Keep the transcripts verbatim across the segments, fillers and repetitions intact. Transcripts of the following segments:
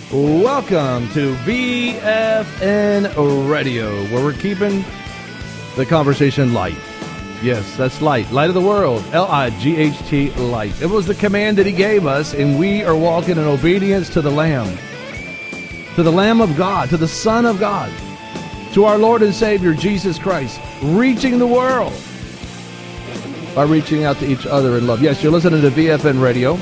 Welcome to V F N Radio, where we're keeping the conversation light. Yes, that's light. Light of the world. L I G H T, light. It was the command that he gave us, and we are walking in obedience to the Lamb. To the Lamb of God, to the Son of God, to our Lord and Savior, Jesus Christ, reaching the world by reaching out to each other in love. Yes, you're listening to V F N Radio.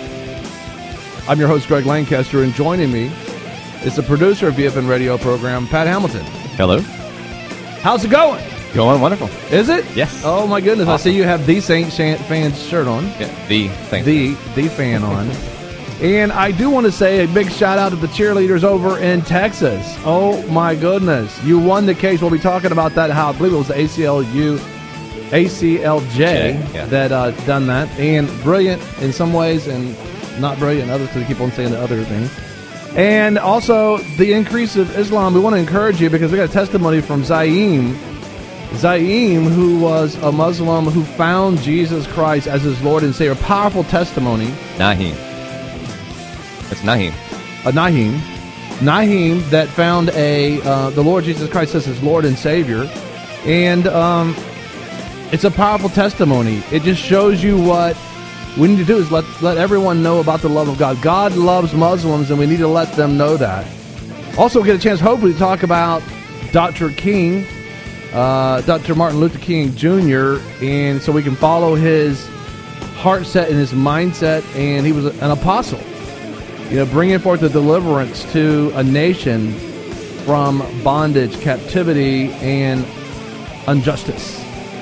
I'm your host, Greg Lancaster, and joining me is the producer of V F N Radio program, Pat Hamilton. Hello. How's it going? Going wonderful. Is it? Yes. Oh, my goodness. Awesome. I see you have the Saint Fans shirt on. Yeah, the thing. The, the fan on. And I do want to say a big shout out to the cheerleaders over in Texas. Oh, my goodness. You won the case. We'll be talking about that, how I believe it was the A C L U, A C L J yeah. that uh, done that. And brilliant in some ways and not brilliant in others, because we keep on saying the other things. And also the increase of Islam. We want to encourage you because we got a testimony from Zaim. Zaim, who was a Muslim who found Jesus Christ as his Lord and Savior. Powerful testimony. Naheem. It's Naheem. Uh, Naheem. Naheem that found a uh, the Lord Jesus Christ as his Lord and Savior. And um, it's a powerful testimony. It just shows you what we need to do is let, let everyone know about the love of God. God loves Muslims, and we need to let them know that. Also, we'll get a chance, hopefully, to talk about Doctor King, uh, Doctor Martin Luther King Junior, and so we can follow his heart set and his mindset, and he was an apostle, you know, bringing forth the deliverance to a nation from bondage, captivity, and injustice.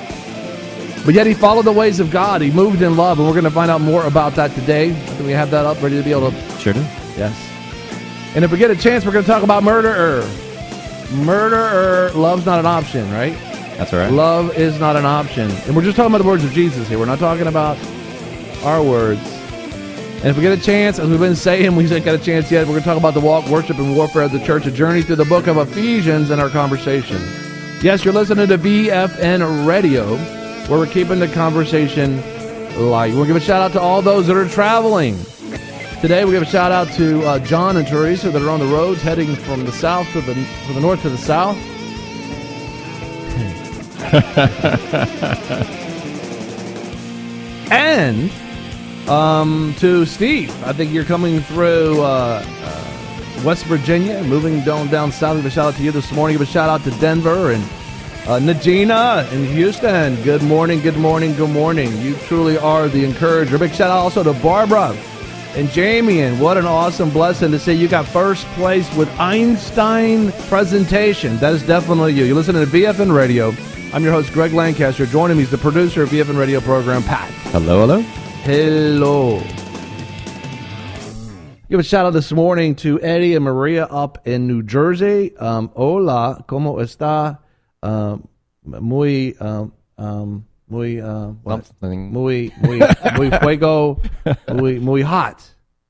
But yet he followed the ways of God. He moved in love, and we're going to find out more about that today. I think we have that up, ready to be able to... Sure do. Yes. And if we get a chance, we're going to talk about murderer. Murderer. Love's not an option, right? That's all right. Love is not an option. And we're just talking about the words of Jesus here. We're not talking about our words. And if we get a chance, as we've been saying, we haven't got a chance yet, we're going to talk about the walk, worship, and warfare of the church, a journey through the book of Ephesians in our conversation. Yes, you're listening to V F N Radio, where we're keeping the conversation light. We'll give a shout out to all those that are traveling. Today we give a shout out to uh, John and Teresa that are on the roads heading from the south to the from the north to the south. And um, to Steve, I think you're coming through uh, uh, West Virginia, moving down down south. Give a shout out to you this morning. Give a shout out to Denver and Uh, Najina in Houston. Good morning, good morning, good morning. You truly are the encourager. Big shout out also to Barbara and Jamie. And what an awesome blessing to see you got first place with Einstein presentation. That is definitely you. You're listening to V F N Radio. I'm your host, Greg Lancaster. Joining me is the producer of V F N Radio program, Pat. Hello, hello. Hello. Give a shout out this morning to Eddie and Maria up in New Jersey. Um, hola, ¿cómo está? Uh, muy, um, um, muy, uh, what? Something. Muy, muy, muy fuego, muy, muy hot.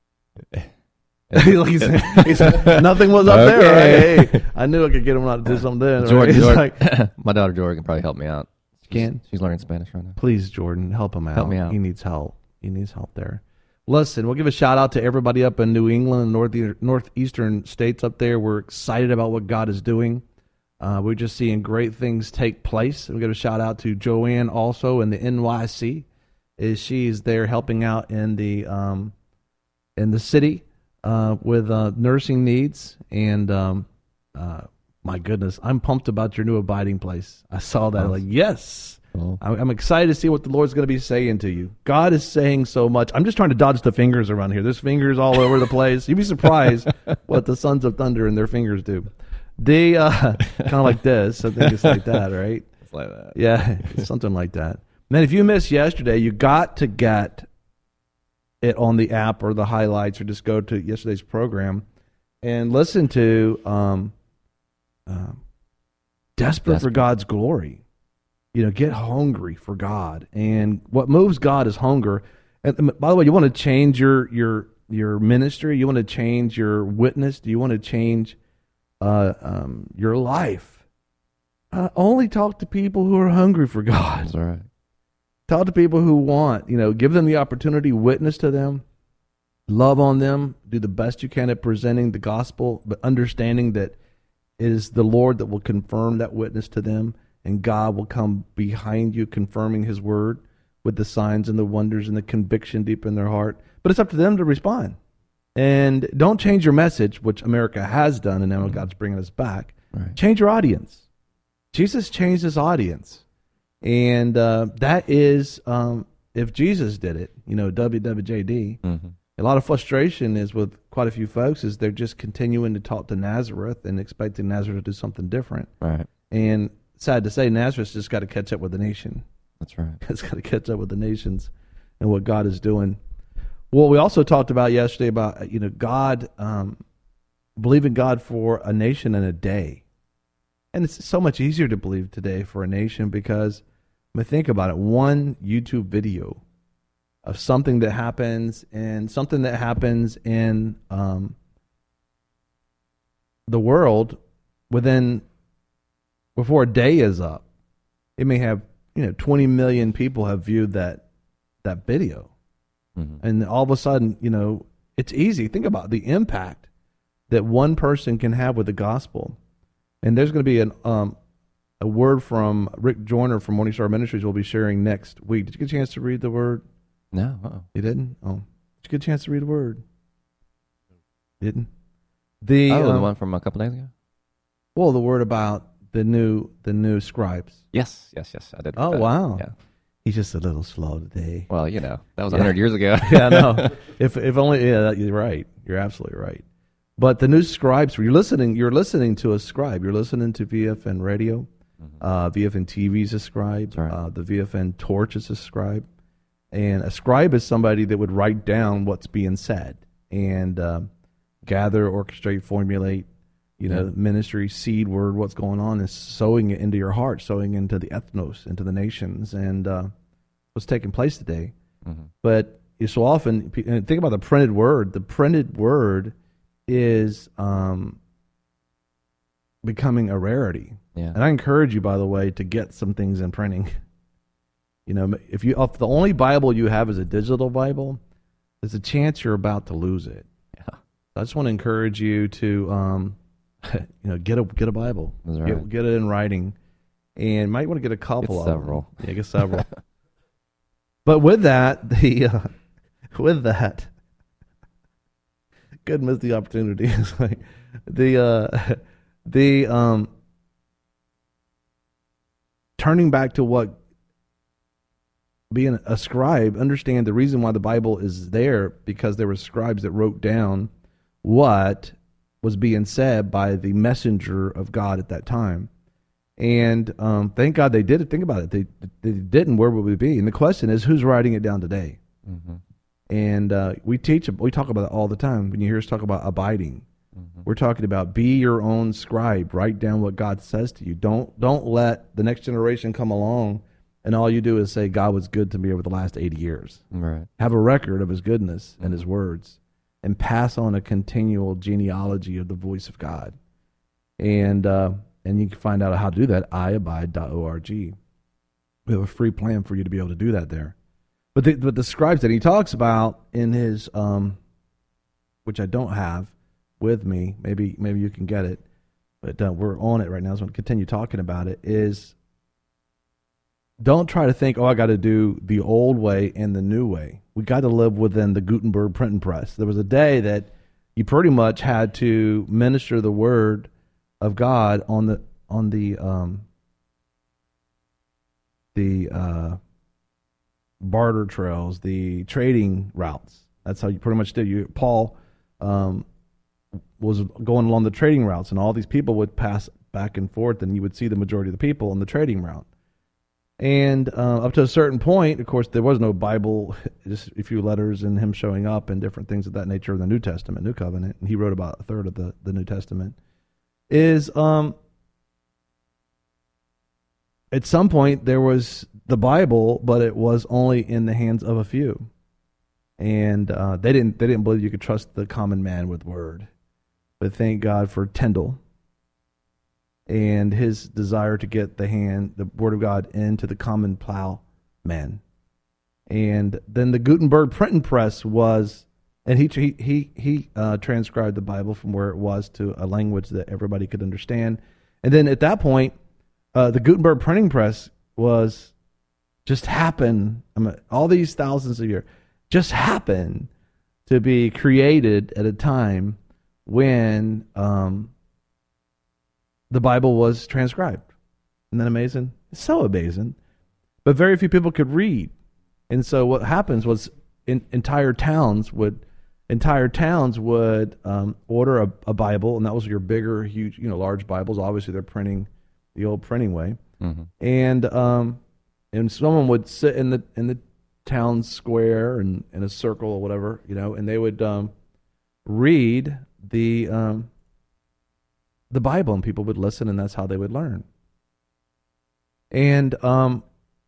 he's, he's, nothing was up Okay. there, right? Hey, I knew I could get him out to do something then. Jordan, Right? Jordan. Like, My daughter Jordan can probably help me out. She can? She's learning Spanish right now. Please, Jordan, help him out. Help me out. He needs help. He needs help there. Listen, we'll give a shout out to everybody up in New England and north, northeastern states up there. We're excited about what God is doing. Uh, we're just seeing great things take place. We'll give a shout out to Joanne also in the N Y C. Is she's there helping out in the um, in the city uh, with uh, nursing needs. And um, uh, my goodness, I'm pumped about your new abiding place. I saw that. Like, yes. Cool. I'm excited to see what the Lord's going to be saying to you. God is saying so much. I'm just trying to dodge the fingers around here. There's fingers all over the place. You'd be surprised what the sons of thunder and their fingers do. They uh, kind of like this. I think it's like that, right? It's like that. Yeah, it's something like that. Man, if you missed yesterday, you got to get it on the app or the highlights, or just go to yesterday's program and listen to um, uh, Desperate, Desperate for God's Glory. You know, get hungry for God. And what moves God is hunger. And by the way, you want to change your your your ministry? You want to change your witness? Do you want to change Uh, um, your life? Uh, only talk to people who are hungry for God. That's all right. Talk to people who want, you know, give them the opportunity, witness to them. love on them, do the best you can at presenting the gospel, but understanding that it is the Lord that will confirm that witness to them, and God will come behind you confirming his word with the signs and the wonders and the conviction deep in their heart. But it's up to them to respond. And don't change your message, which America has done, and now God's bringing us back. Right. Change your audience. Jesus changed his audience. And uh, that is, um, if Jesus did it, you know, W W J D, Mm-hmm. a lot of frustration is with quite a few folks is they're just continuing to talk to Nazareth and expecting Nazareth to do something different. Right. And sad to say, Nazareth's just got to catch up with the nation. That's right. It's got to catch up with the nations and what God is doing. Well, we also talked about yesterday about, you know, God, um, believing God for a nation in a day. And it's so much easier to believe today for a nation because, I mean, think about it, one YouTube video of something that happens and something that happens in um, the world within, before a day is up, it may have, you know, twenty million people have viewed that that video. Mm-hmm. And all of a sudden, you know, it's easy. Think about the impact that one person can have with the gospel. And there's going to be an um, a word from Rick Joyner from Morning Star Ministries we'll be sharing next week. Did you get a chance to read the word? No. Uh-uh. You didn't? Oh. Did you get a chance to read the word? Didn't? The, oh, um, the one from a couple days ago? Well, the word about the new the new scribes. Yes, yes, yes. I did. Oh, that. wow. Yeah. He's just a little slow today. Well, you know, that was Yeah. one hundred years ago. Yeah, no. If if only, yeah, you're right. You're absolutely right. But the new scribes, you're listening, you're listening to a scribe. You're listening to V F N radio. Mm-hmm. Uh, V F N T V is a scribe. Right. Uh, the V F N Torch is a scribe. And a scribe is somebody that would write down what's being said and uh, gather, orchestrate, formulate, you know, yeah. ministry, seed word, what's going on, is sowing it into your heart, sowing into the ethnos, into the nations, and uh, what's taking place today. Mm-hmm. But so often, think about the printed word. The printed word is um, becoming a rarity. Yeah. And I encourage you, by the way, to get some things in printing. You know, if you if the only Bible you have is a digital Bible, there's a chance you're about to lose it. Yeah. I just want to encourage you to, um, you know, get a get a Bible, That's right. get, get it in writing, and might want to get a couple get of several. them. Yeah, get several. But with that, the uh, with that, couldn't miss the opportunity. It's like the uh, the um, turning back to what. Being a scribe, understand the reason why the Bible is there, because there were scribes that wrote down what was being said by the messenger of God at that time. And um, thank God they did it. Think about it. They, they didn't, where would we be? And the question is, who's writing it down today? Mm-hmm. And uh, we teach, we talk about it all the time. When you hear us talk about abiding, mm-hmm. we're talking about be your own scribe. Write down what God says to you. Don't don't let the next generation come along and all you do is say, God was good to me over the last eighty years. Right. Have a record of his goodness and his words, and pass on a continual genealogy of the voice of God. And uh, and you can find out how to do that, i abide dot org. We have a free plan for you to be able to do that there. But the, but the scribes that he talks about in his, um, which I don't have with me, maybe maybe you can get it, but uh, we're on it right now, so I'm going to continue talking about it, is don't try to think, oh, I got to do the old way and the new way. We got to live within the Gutenberg printing press. There was a day that you pretty much had to minister the word of God on the on the um, the uh, barter trails, the trading routes. That's how you pretty much did. You Paul um, was going along the trading routes, and all these people would pass back and forth, and you would see the majority of the people on the trading route. And uh, up to a certain point, of course, there was no Bible, just a few letters and him showing up and different things of that nature in the New Testament, New Covenant, and he wrote about a third of the, the New Testament, is um, at some point there was the Bible, but it was only in the hands of a few. And uh, they didn't they didn't believe you could trust the common man with word. But thank God for Tyndale and his desire to get the hand, the word of God into the common plow man. And then the Gutenberg printing press was And he he he, he uh, transcribed the Bible from where it was to a language that everybody could understand. And then at that point, uh, the Gutenberg printing press was just happened. I mean, all these thousands of years just happened to be created at a time when um, the Bible was transcribed. Isn't that amazing? It's so amazing. But very few people could read. And so what happens was in, entire towns would entire towns would um, order a, a Bible, and that was your bigger, huge, you know, large Bibles. Obviously, they're printing the old printing way. Mm-hmm. And um, and someone would sit in the in the town square and in a circle or whatever, you know, and they would um, read the um, the Bible, and people would listen, and that's how they would learn. And um,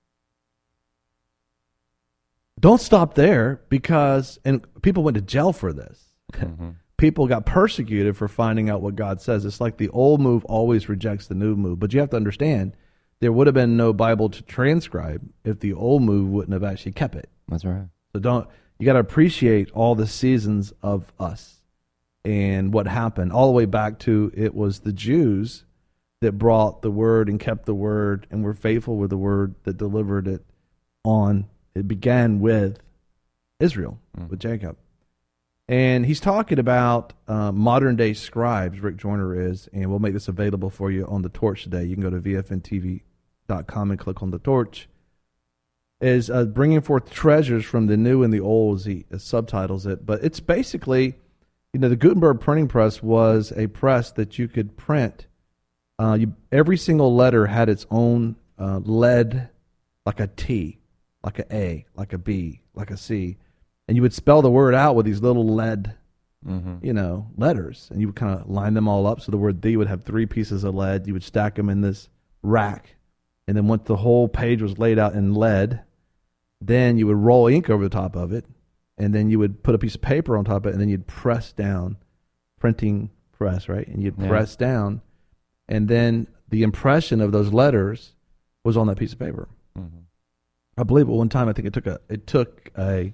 don't stop there, because and people went to jail for this. Mm-hmm. People got persecuted for finding out what God says. It's like the old move always rejects the new move. But you have to understand, there would have been no Bible to transcribe if the old move wouldn't have actually kept it. That's right. So don't you got to appreciate all the seasons of us and what happened all the way back to it was the Jews that brought the word and kept the word and were faithful with the word that delivered it on. It began with Israel, mm. with Jacob. And he's talking about uh, modern day scribes, Rick Joyner is, and we'll make this available for you on the Torch today. You can go to V F N T V dot com and click on the Torch. Is uh, bringing forth treasures from the new and the old, as he as subtitles it. But it's basically, you know, the Gutenberg printing press was a press that you could print. Uh, you, every single letter had its own uh, lead, like a T, like a A, like a B, like a C. And you would spell the word out with these little lead, mm-hmm. you know, letters. And you would kind of line them all up. So the word "the" would have three pieces of lead. You would stack them in this rack. And then once the whole page was laid out in lead, then you would roll ink over the top of it. And then you would put a piece of paper on top of it. And then you'd press down, printing press, right? And you'd yeah. press down. And then the impression of those letters was on that piece of paper. Mm-hmm. I believe at one time, I think it took a, it took a,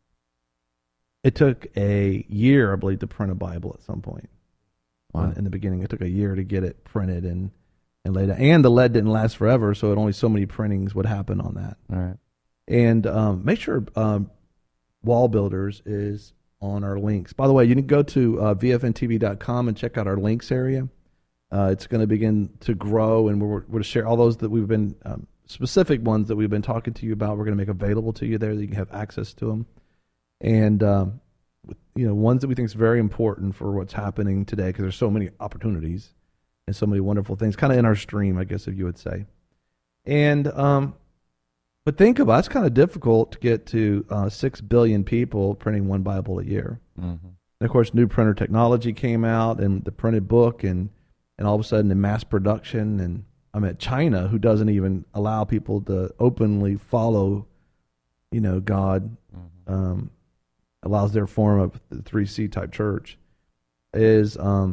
It took a year, I believe, to print a Bible at some point. Wow. In the beginning, it took a year to get it printed and, and laid out. And the lead didn't last forever, so it only so many printings would happen on that. All right. And um, make sure um, Wall Builders is on our links. By the way, you can go to uh, V F N T V dot com and check out our links area. Uh, it's going to begin to grow, and we're, we're going to share all those that we've been, um, specific ones that we've been talking to you about. We're going to make available to you there that you can have access to them. And, um, you know, ones that we think is very important for what's happening today, because there's so many opportunities and so many wonderful things, kind of in our stream, I guess, if you would say. And, um, but think about it, it's kind of difficult to get to uh, six billion people printing one Bible a year. Mm-hmm. And, of course, new printer technology came out, and the printed book, and, and all of a sudden the mass production. And I'm at China, who doesn't even allow people to openly follow, you know, God, mm-hmm. um, allows their form of the three C type church, is um,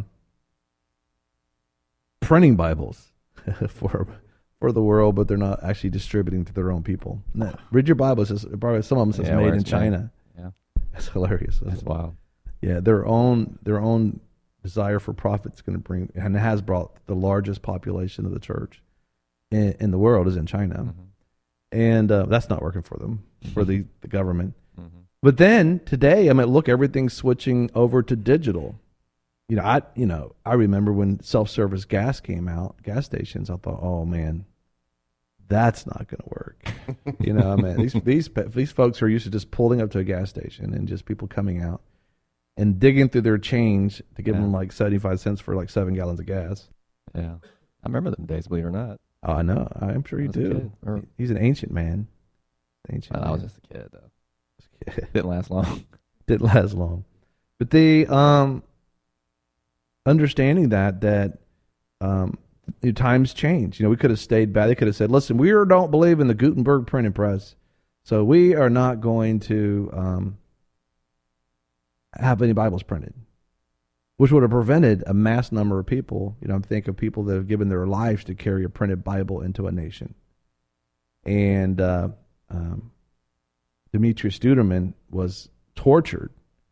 printing Bibles for for the world, but they're not actually distributing to their own people. No, read your Bible. It says, some of them says yeah, made in China. Made. Yeah, it's hilarious. That's wild. Yeah, their own their own desire for profit is going to bring, and it has brought the largest population of the church in, in the world is in China, mm-hmm. and uh, that's not working for them, for the, the government. Mm-hmm. But then today, I mean, look, everything's switching over to digital. You know, I you know I remember when self-service gas came out, gas stations. I thought, oh man, that's not going to work. You know, I mean, these these these folks are used to just pulling up to a gas station and just people coming out and digging through their change to give yeah. them like seventy-five cents for like seven gallons of gas. Yeah, I remember them days, believe it or not. Oh, I know. I'm sure you do. Or, He's an ancient man. Ancient. Well, man. I was just a kid though. Didn't last long. Didn't last long. But the um, understanding that that um, the times change. You know, we could have stayed back. They could have said, "Listen, we don't believe in the Gutenberg printing press, so we are not going to um, have any Bibles printed," which would have prevented a mass number of people. You know, I'm thinking of people that have given their lives to carry a printed Bible into a nation, and. Uh, um, Demetrius Studerman was tortured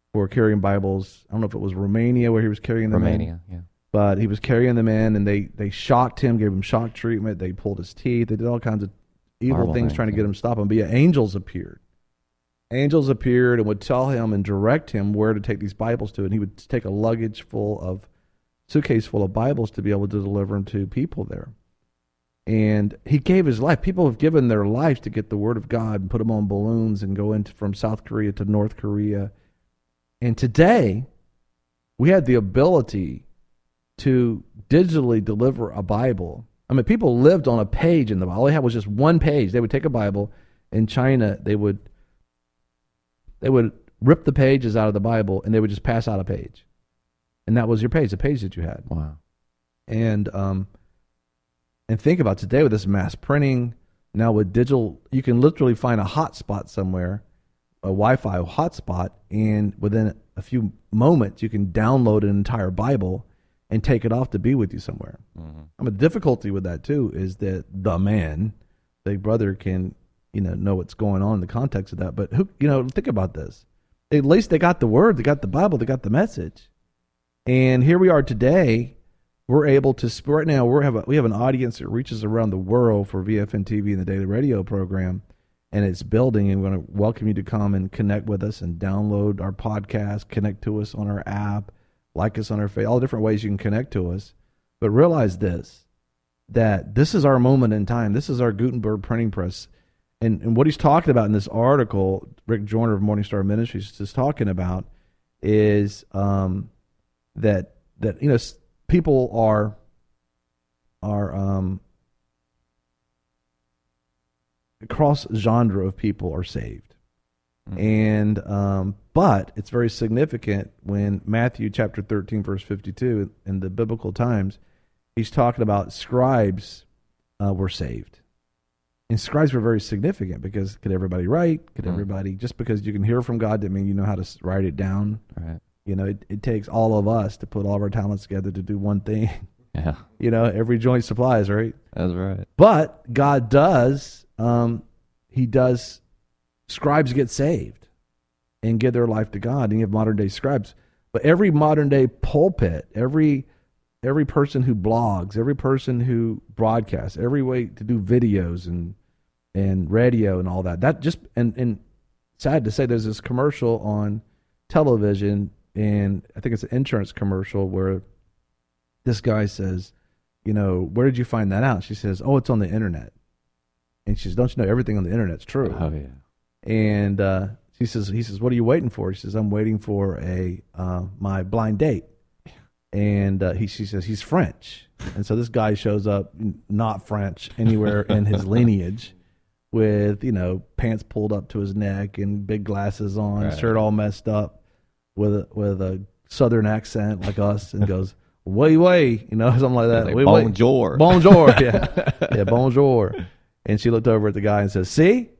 for carrying Bibles. I don't know if it was Romania where he was carrying them in. Romania, yeah. But he was carrying them in, and they, they shocked him, gave him shock treatment. They pulled his teeth. They did all kinds of evil Horrible things things, trying to yeah. get him to stop him. But yeah, angels appeared. Angels appeared and would tell him and direct him where to take these Bibles to. And he would take a luggage full of, suitcase full of Bibles to be able to deliver them to people there. And he gave his life. People have given their lives to get the Word of God and put them on balloons and go into from South Korea to North Korea. And today, we had the ability to digitally deliver a Bible. I mean, people lived on a page in the Bible. All they had was just one page. They would take a Bible. In China, they would they would rip the pages out of the Bible, and they would just pass out a page. And that was your page, the page that you had. Wow. And um, and think about today with this mass printing, now with digital, you can literally find a hotspot somewhere, a Wi-Fi hotspot, and within a few moments, you can download an entire Bible and take it off to be with you somewhere. Mm-hmm. I mean, the difficulty with that too is that the man, Big Brother, can you know know what's going on in the context of that. But who you know think about this. At least they got the word, they got the Bible, they got the message, and here we are today. We're able to right now. We have a, we have an audience that reaches around the world for V F N T V and the Daily Radio program, and it's building. And we're going to welcome you to come and connect with us and download our podcast, connect to us on our app. Like us on our face, all the different ways you can connect to us. But realize this, that this is our moment in time. This is our Gutenberg printing press. And, and what he's talking about in this article, Rick Joyner of Morningstar Ministries is talking about, is um, that, that you know people are, are um, cross genre of people are saved. And um, but it's very significant when Matthew chapter thirteen verse fifty-two in the biblical times, he's talking about scribes uh, were saved, and scribes were very significant because could everybody write? Could mm-hmm. everybody just because you can hear from God doesn't mean you know how to write it down. Right. You know, it, it takes all of us to put all of our talents together to do one thing. Yeah. You know, every joint supplies, right? That's right. But God does. Um, he does. Scribes get saved and give their life to God, and you have modern day scribes. But every modern day pulpit, every every person who blogs, every person who broadcasts, every way to do videos and and radio and all that. That just and and sad to say, there's this commercial on television, and I think it's an insurance commercial where this guy says, you know, where did you find that out? She says, oh, it's on the internet. And she says, don't you know everything on the internet's true? Oh yeah. And uh, he says, he says, what are you waiting for? He says, I'm waiting for a uh, my blind date. And uh, he, she says, he's French. And so this guy shows up, not French anywhere in his lineage, with, you know, pants pulled up to his neck and big glasses on, right. Shirt all messed up, with a, with a southern accent like us, and goes, way, way, you know, something like that. Like way, bonjour. Way. Bonjour, yeah. Yeah, bonjour. And she looked over at the guy and says, see?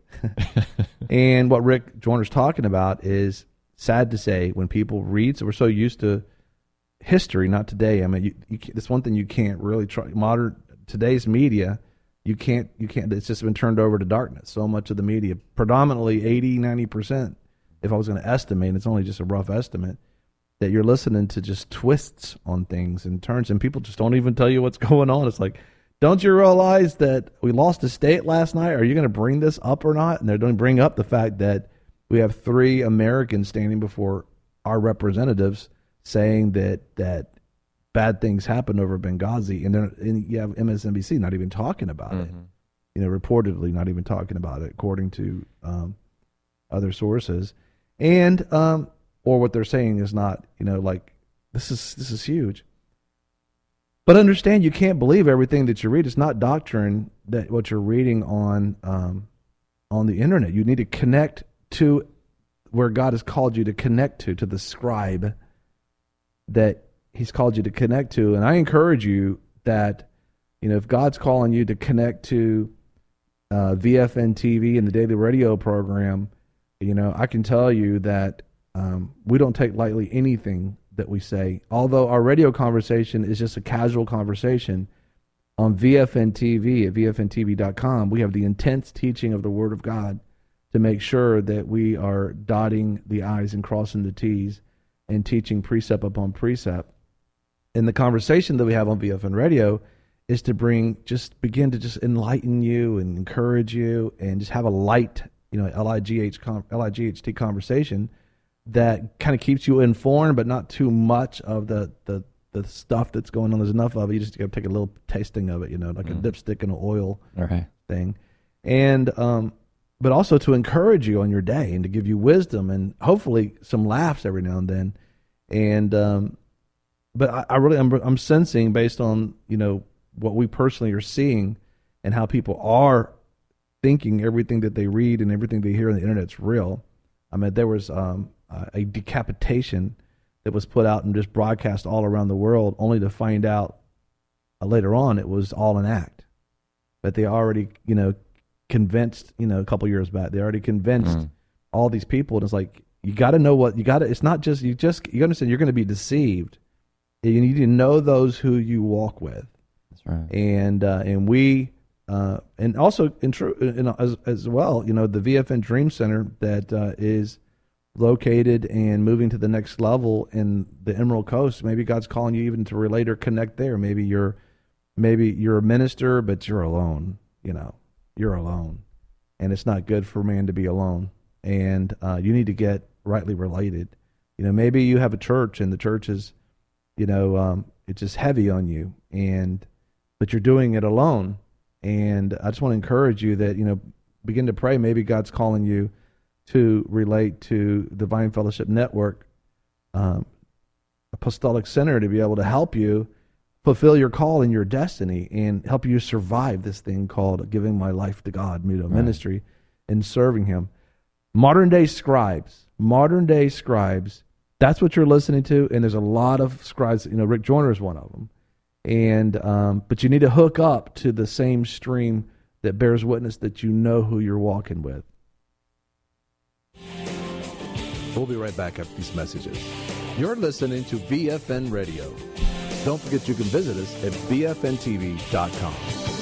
And what Rick Joyner's talking about is, sad to say, when people read, so we're so used to history, not today. I mean, you, you that's one thing you can't really try. Modern today's media, you can't, you can't. It's just been turned over to darkness. So much of the media, predominantly eighty, ninety percent. If I was going to estimate, it's only just a rough estimate, that you're listening to just twists on things and turns, and people just don't even tell you what's going on. It's like, don't you realize that we lost a state last night? Are you going to bring this up or not? And they don't bring up the fact that we have three Americans standing before our representatives saying that that bad things happened over Benghazi, and, and you have M S N B C not even talking about mm-hmm. it. You know, reportedly not even talking about it, according to um, other sources, and um, or what they're saying is not, you know, like this is this is huge. But understand, you can't believe everything that you read. It's not doctrine that what you're reading on um, on the internet. You need to connect to where God has called you to connect to, to the scribe that He's called you to connect to. And I encourage you that, you know, if God's calling you to connect to uh, V F N T V and the daily radio program, you know, I can tell you that um, we don't take lightly anything that we say. Although our radio conversation is just a casual conversation, on V F N T V at V F N T V dot com, we have the intense teaching of the Word of God to make sure that we are dotting the I's and crossing the T's and teaching precept upon precept. And the conversation that we have on V F N Radio is to bring, just begin to just enlighten you and encourage you and just have a light, you know, L I G H, L I G H T conversation that kind of keeps you informed, but not too much of the, the, the stuff that's going on. There's enough of it. You just got to take a little tasting of it, you know, like mm. a dipstick in an oil right. thing. And, um, but also to encourage you on your day and to give you wisdom and hopefully some laughs every now and then. And, um, but I, I really, I'm, I'm sensing based on, you know, what we personally are seeing and how people are thinking everything that they read and everything they hear on the internet's real. I mean, there was um, a decapitation that was put out and just broadcast all around the world, only to find out uh, later on it was all an act. But they already, you know, convinced, you know, a couple years back, they already convinced mm. all these people. And it's like, you got to know what you got to, it's not just, you just, you understand you're going to be deceived. You need to know those who you walk with. That's right. And, uh, and we, uh, and also in true, in, as, as well, you know, the V F N Dream Center that uh, is located and moving to the next level in the Emerald Coast. Maybe God's calling you even to relate or connect there. Maybe you're, maybe you're a minister, but you're alone, you know, you're alone, and it's not good for man to be alone. And uh, you need to get rightly related. You know, maybe you have a church and the church is, you know, um, it's just heavy on you, and but you're doing it alone. And I just want to encourage you that, you know, begin to pray. Maybe God's calling you to relate to Divine Fellowship Network, um, Apostolic Center, to be able to help you fulfill your call and your destiny and help you survive this thing called giving my life to God, you know, right. ministry and serving Him. Modern day scribes, modern day scribes, that's what you're listening to. And there's a lot of scribes, you know, Rick Joyner is one of them. And, um, but you need to hook up to the same stream that bears witness that you know who you're walking with. We'll be right back after these messages. You're listening to V F N Radio. Don't forget you can visit us at V F N T V dot com.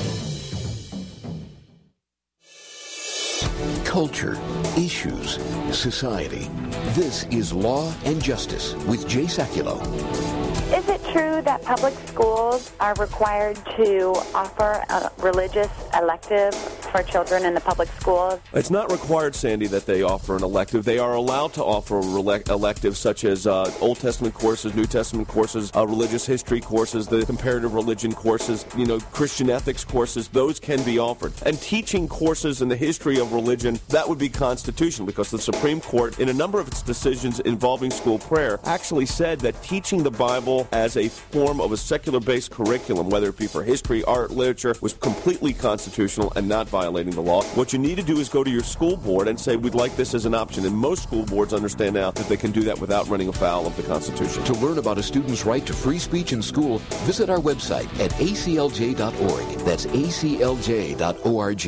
Culture, issues, society. This is Law and Justice with Jay Sekulow. Is it true that public schools are required to offer a religious elective for children in the public schools? It's not required, Sandy, that they offer an elective. They are allowed to offer electives such as uh, Old Testament courses, New Testament courses, uh, religious history courses, the comparative religion courses, you know, Christian ethics courses. Those can be offered. And teaching courses in the history of religion, that would be constitutional, because the Supreme Court, in a number of its decisions involving school prayer, actually said that teaching the Bible as a form of a secular-based curriculum, whether it be for history, art, literature, was completely constitutional and not violating the law. What you need to do is go to your school board and say, we'd like this as an option. And most school boards understand now that they can do that without running afoul of the Constitution. To learn about a student's right to free speech in school, visit our website at A C L J dot org. That's A C L J dot org.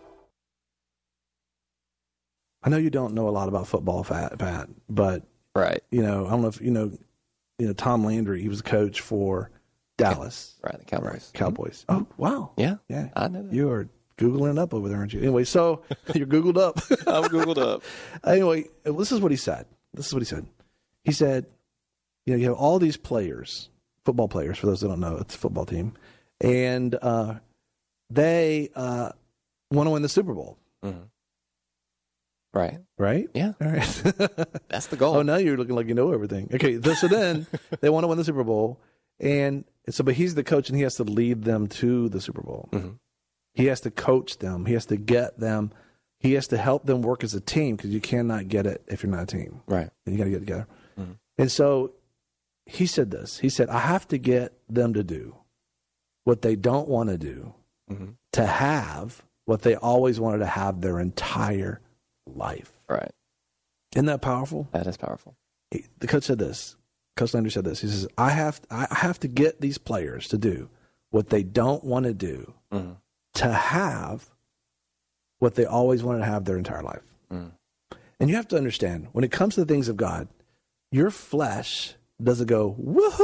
I know you don't know a lot about football, Pat, Pat, but right. you know, I don't know if you know, you know, Tom Landry, he was a coach for Dallas. Right, the Cowboys. Right, Cowboys. Mm-hmm. Oh, wow. Yeah. Yeah. I know that. You are Googling it up over there, aren't you? Anyway, so you're Googled up. I'm Googled up. Anyway, this is what he said. This is what he said. He said, you know, you have all these players, football players, for those that don't know, it's a football team, and uh, they uh, want to win the Super Bowl. Mm-hmm. Right. Right? Yeah. All right. That's the goal. Oh, now you're looking like you know everything. Okay, so then they want to win the Super Bowl, and so, but he's the coach, and he has to lead them to the Super Bowl. Mm-hmm. He has to coach them. He has to get them. He has to help them work as a team, because you cannot get it if you're not a team. Right. And you got to get together. Mm-hmm. And so he said this. He said, I have to get them to do what they don't want to do mm-hmm. to have what they always wanted to have their entire life. Right. Isn't that powerful? That is powerful. He, the coach said this. Coach Landry said this. He says, I have, I have to get these players to do what they don't want to do mm-hmm. to have what they always wanted to have their entire life. Mm. And you have to understand, when it comes to the things of God, your flesh doesn't go, woohoo,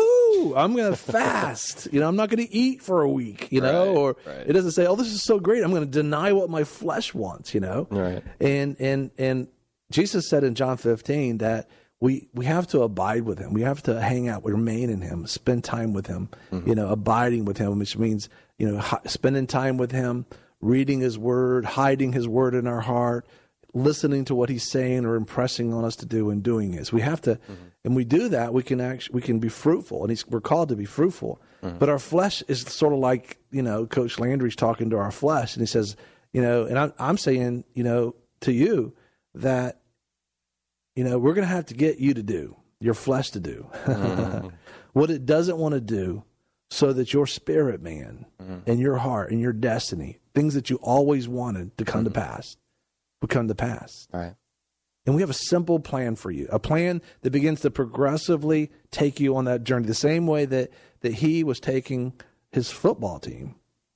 "Ooh, I'm going to fast. You know, I'm not going to eat for a week." You know, Right, or right. it doesn't say, "Oh, this is so great. I'm going to deny what my flesh wants." You know, Right. and and and Jesus said in John fifteen that we we have to abide with him. We have to hang out, remain in him, spend time with him. Mm-hmm. You know, abiding with him, which means you know hi- spending time with him, reading his word, hiding his word in our heart, listening to what he's saying or impressing on us to do and doing it. So we have to, mm-hmm. and we do that, we can actually we can be fruitful, and he's, we're called to be fruitful. Mm-hmm. But our flesh is sort of like, you know, Coach Landry's talking to our flesh, and he says, you know, and I'm I'm saying, you know, to you that, you know, we're going to have to get you to do, your flesh to do mm-hmm. what it doesn't want to do, so that your spirit, man, mm-hmm. and your heart and your destiny, things that you always wanted to come mm-hmm. to pass, will come to pass. Right. And we have a simple plan for you, a plan that begins to progressively take you on that journey, the same way that, that he was taking his football team.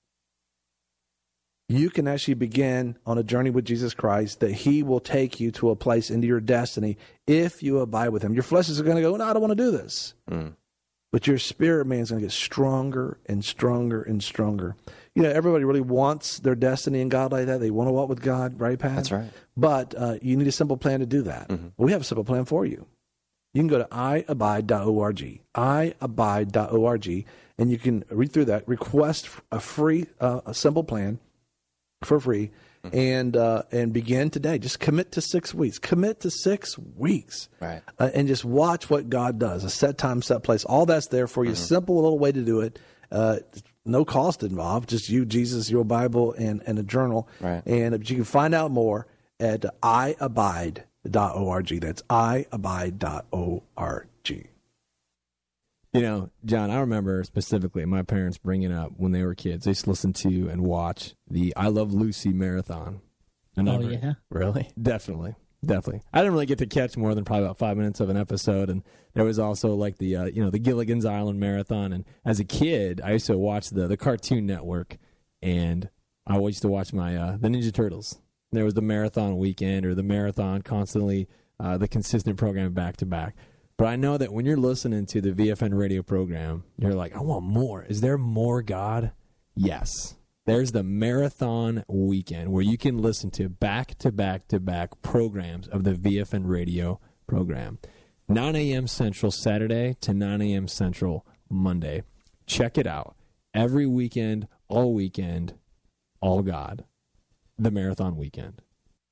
You can actually begin on a journey with Jesus Christ that he will take you to a place into your destiny if you abide with him. Your flesh is going to go, no, I don't want to do this. Mm. But your spirit, man, is going to get stronger and stronger and stronger. You know, everybody really wants their destiny in God like that. They want to walk with God, right, Pat? That's right. But uh, you need a simple plan to do that. Mm-hmm. Well, we have a simple plan for you. You can go to i abide dot org, i abide dot org, and you can read through that, request a free, uh, a simple plan for free, mm-hmm. and uh, and begin today. Just commit to six weeks. Commit to six weeks. Right. Uh, and just watch what God does. A set time, set place. All that's there for you. Mm-hmm. Simple little way to do it. Uh, no cost involved. Just you, Jesus, your Bible, and, and a journal. Right. And you can find out more at i abide dot org. That's i abide dot org. You know, John, I remember specifically my parents bringing up when they were kids. They used to listen to and watch the I Love Lucy marathon. And oh, never, yeah? Really? Definitely. Definitely. I didn't really get to catch more than probably about five minutes of an episode. And there was also like the, uh, you know, the Gilligan's Island marathon. And as a kid, I used to watch the, the Cartoon Network. And I always used to watch my, uh, the Ninja Turtles. There was the marathon weekend or the marathon constantly, uh, the consistent program back to back. But I know that when you're listening to the V F N radio program, you're like, I want more. Is there more God? Yes. There's the marathon weekend where you can listen to back-to-back-to-back programs of the V F N radio program. nine a.m. Central Saturday to nine a.m. Central Monday. Check it out. Every weekend, all weekend, all God. The marathon weekend.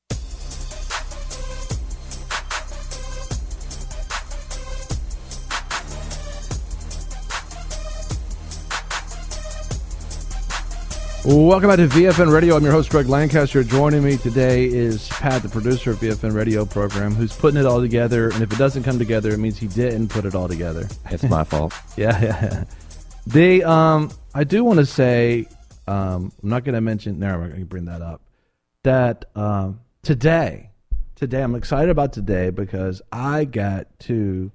Welcome back to V F N Radio. I'm your host, Greg Lancaster. Joining me today is Pat, the producer of V F N Radio program, who's putting it all together. And if it doesn't come together, it means he didn't put it all together. It's my fault. yeah, yeah. They, um, I do want to say, um, I'm not going to mention, no, I'm not going to bring that up, that um, today, today, I'm excited about today because I got to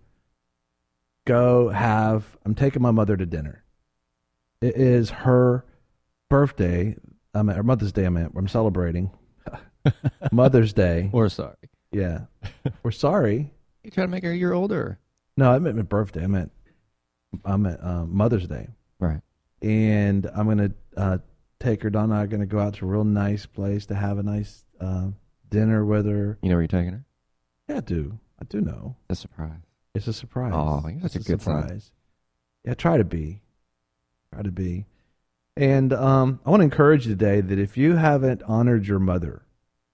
go have, I'm taking my mother to dinner. It is her birthday, I mean, or Mother's Day, I meant, I'm celebrating. Mother's Day. We're sorry. Yeah. We're sorry. You trying to make her a year older? No, I meant my birthday. I meant, I meant um, Mother's Day. Right. And I'm going to uh, take her, Donna and I are going to go out to a real nice place to have a nice uh, dinner with her. You know where you're taking her? Yeah, I do. I do know. A surprise. It's a surprise. Oh, you're such it's a good surprise. son. Yeah, try to be. Try to be. And um, I want to encourage you today that if you haven't honored your mother,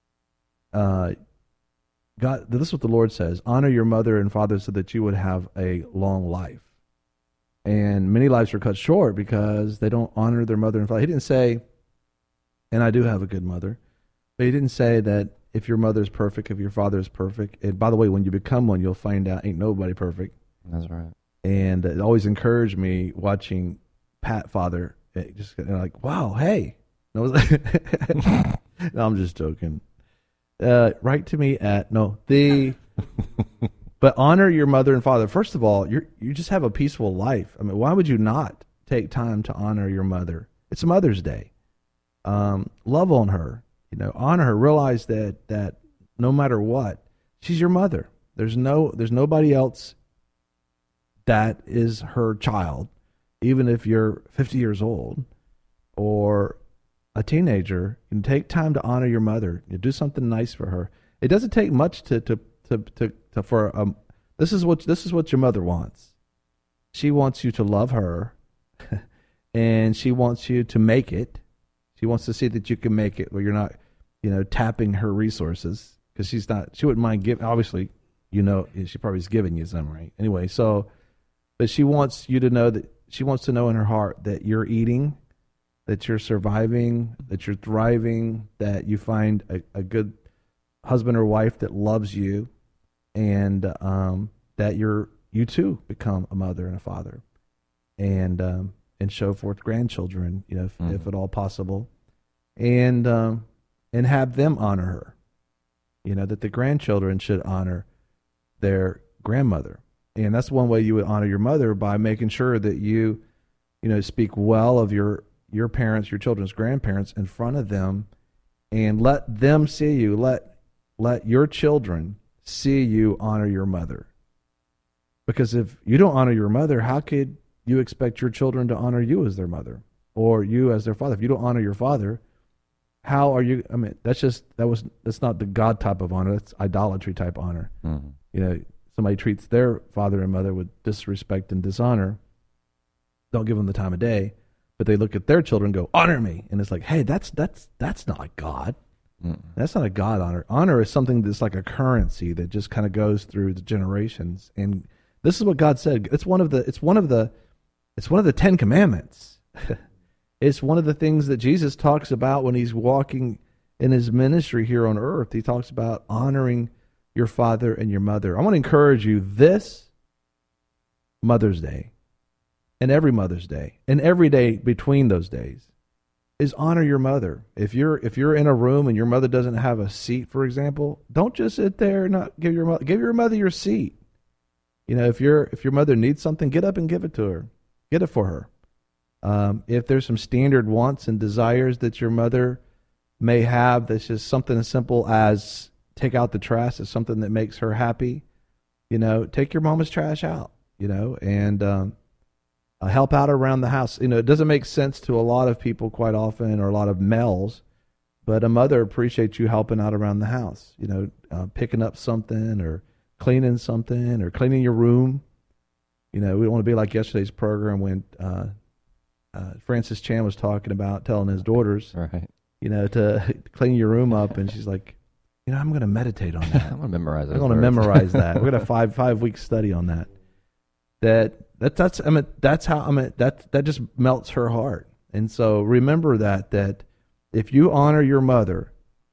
uh, God, this is what the Lord says: honor your mother and father so that you would have a long life. And many lives are cut short because they don't honor their mother and father. He didn't say, and I do have a good mother, but he didn't say that if your mother is perfect, if your father is perfect. And by the way, when you become one, you'll find out ain't nobody perfect. That's right. And it always encouraged me watching Pat father. It just you know, like, wow, hey. No, no, I'm just joking. Uh, write to me at, no, the, but honor your mother and father. First of all, you you just have a peaceful life. I mean, why would you not take time to honor your mother? It's Mother's Day. Um, love on her, you know, honor her. Realize that, that no matter what, she's your mother. There's no, there's nobody else that is her child, even if you're fifty years old or a teenager, you can take time to honor your mother. You do something nice for her. It doesn't take much to to to to, to for um. This is what this is what your mother wants. She wants you to love her, and she wants you to make it. She wants to see that you can make it where you're not, you know, tapping her resources, because she's not. She wouldn't mind giving. Obviously, you know, she probably is giving you some, right? Anyway, so, but she wants you to know that she wants to know in her heart that you're eating, that you're surviving, that you're thriving, that you find a, a good husband or wife that loves you, and um, that you're you too become a mother and a father, and um, and show forth grandchildren, you know, if, mm-hmm. if at all possible, and um, and have them honor her. You know, that the grandchildren should honor their grandmother, and that's one way you would honor your mother, by making sure that you, you know, speak well of your your parents, your children's grandparents in front of them, and let them see you. Let let your children see you honor your mother. Because if you don't honor your mother, how could you expect your children to honor you as their mother, or you as their father? If you don't honor your father, how are you? I mean, that's just that was that's not the God type of honor. That's idolatry type honor. Mm-hmm. You know, somebody treats their father and mother with disrespect and dishonor. Don't give them the time of day, but they look at their children and go, honor me, and it's like, hey, that's that's that's not God. Mm-mm. That's not a God honor. Honor is something that's like a currency that just kind of goes through the generations. And this is what God said. It's one of the. It's one of the. It's one of the Ten Commandments. It's one of the things that Jesus talks about when he's walking in his ministry here on earth. He talks about honoring your father and your mother. I want to encourage you this Mother's Day, and every Mother's Day, and every day between those days, is honor your mother. If you're if you're in a room and your mother doesn't have a seat, for example, don't just sit there and not give your mother give your mother your seat. You know, if your if your mother needs something, get up and give it to her. Get it for her. Um, if there's some standard wants and desires that your mother may have, that's just something as simple as take out the trash, is something that makes her happy. You know, take your mama's trash out. You know, and um, uh, help out around the house. You know, it doesn't make sense to a lot of people quite often, or a lot of males, but a mother appreciates you helping out around the house. You know, uh, picking up something, or cleaning something, or cleaning your room. You know, we don't want to be like yesterday's program when uh, uh, Francis Chan was talking about telling his daughters, right, you know, to clean your room up, and she's like, you know, I'm going to meditate on that. I'm going to memorize that. I'm going to memorize that. We're going to have a five five week study on that. That that that's I mean that's how I mean that that just melts her heart. And so remember that that if you honor your mother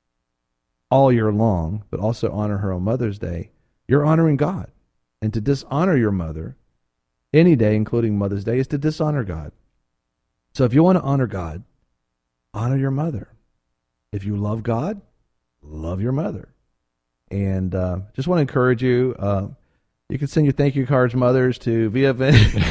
all year long, but also honor her on Mother's Day, you're honoring God. And to dishonor your mother any day, including Mother's Day, is to dishonor God. So if you want to honor God, honor your mother. If you love God, love your mother. And uh, just want to encourage you. Uh, you can send your thank you cards, mothers, to V F